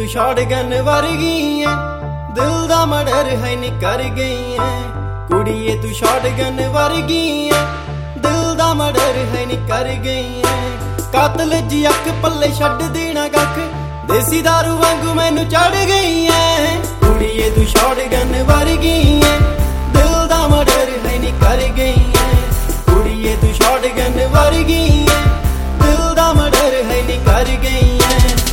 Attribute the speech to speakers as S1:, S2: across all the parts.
S1: तू शॉटगन वर्गी है, दिल दा मर्डर है नी कर गई है। कुड़िए तू शॉटगन वर्गी है, दिल दा मर्डर है नी कर गई है। कातल जी अख पल्ले छड्ड देना कख, देसी दारू वांगू मैनू चढ़ गई है। कुड़िए तू शॉटगन वर्गी है, दिल दा मर्डर है नी कर गई है। कुड़िए तू शॉटगन वर्गी है, दिल दा मर्डर है नी कर गई है।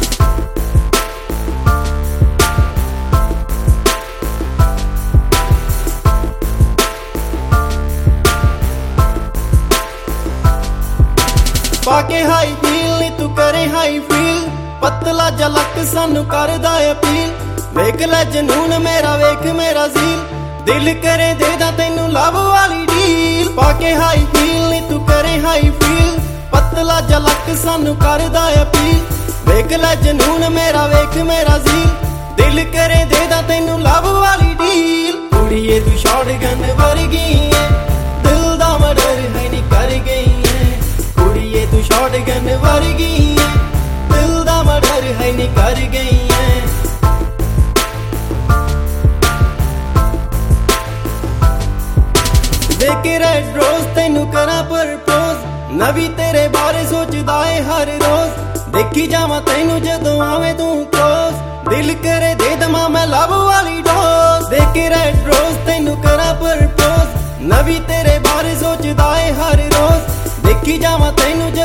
S1: पाके हाई हील नी तू करे हाई फील, पतला जलक सानू करदा अपील। वेख लै जनून मेरा वेख मेरा ज़ील, दिल करे दे दा तैनू लव वाली डील। पाके हाई हील नी तू करे हाई फील, पतला जलक सानू करदा अपील। वेख लै जनून मेरा वेख मेरा ज़ील, दिल करे दे दा तैनू लव वाली डील। कुड़िए तू शॉटगन वर्गी है, दिल दा मर्डर है नी कर गई है। कुड़िए तू शॉटगन वर्गी है, दिल दा मर्डर है नी कर गई है। देखे रेड रोज तैनू करा प्रपोज, नवी तेरे बारे सोचदा है हर रोज। देखी जावा तैनू जदों आवे तू क्लोज, दिल करे दे दमा मैं लव वाली डोज। देखे रेड रोज तैनू करा प्रपोज, नवी तेरे बारे सोचदा है हर रोज। देखी जावा तैनू